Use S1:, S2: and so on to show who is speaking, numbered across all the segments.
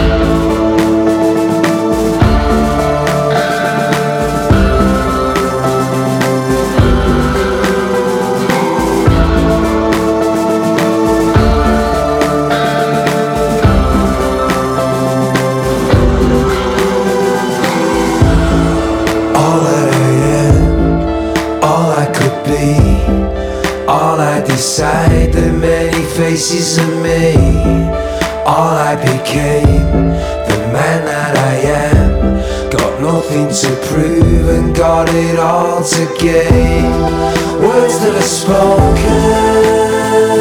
S1: All I decide, the many faces of me. All I became, the man that I am. Got nothing to prove and got it all to gain. Words that are spoken,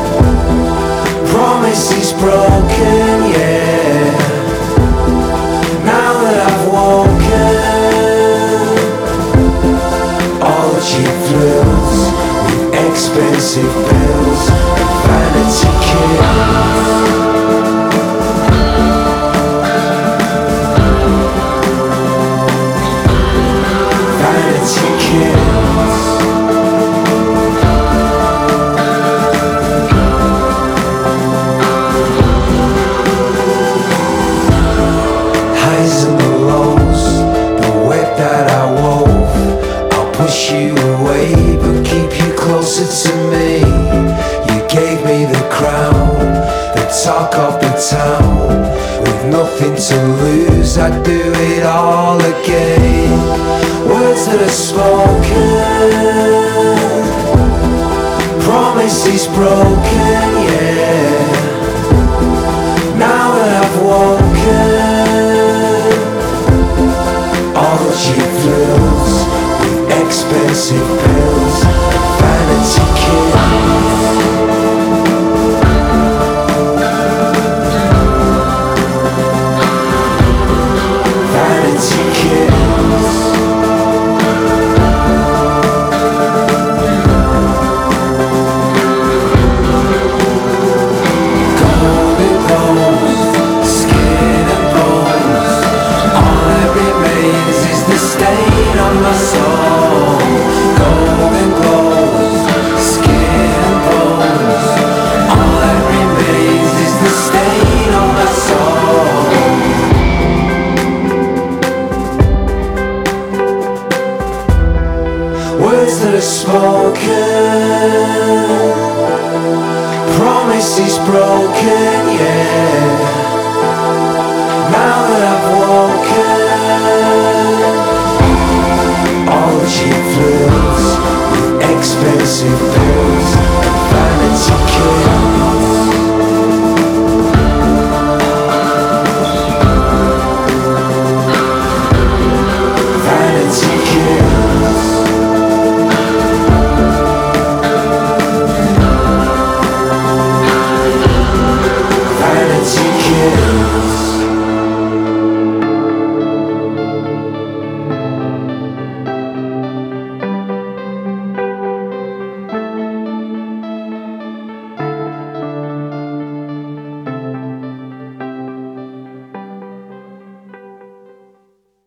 S1: promises broken, yeah. Now that I've woken, all the cheap thrills, expensive bills and vanity kills. Vanity kills. Highs and the lows, the web that I wove. I'll push you away but keep you closer to me. You gave me the crown, the talk of the town. With nothing to lose, I'd do it all again. Words that are spoken, promises broken, yeah. Now that I've woken, all the cheap thrills with expensive bills, vanity kills. Vanity kills. Golden clothes, skin and bones. All that remains is the stain on my soul. Golden clothes, skin and bones. All that remains is the stain on my soul. Words that are spoken,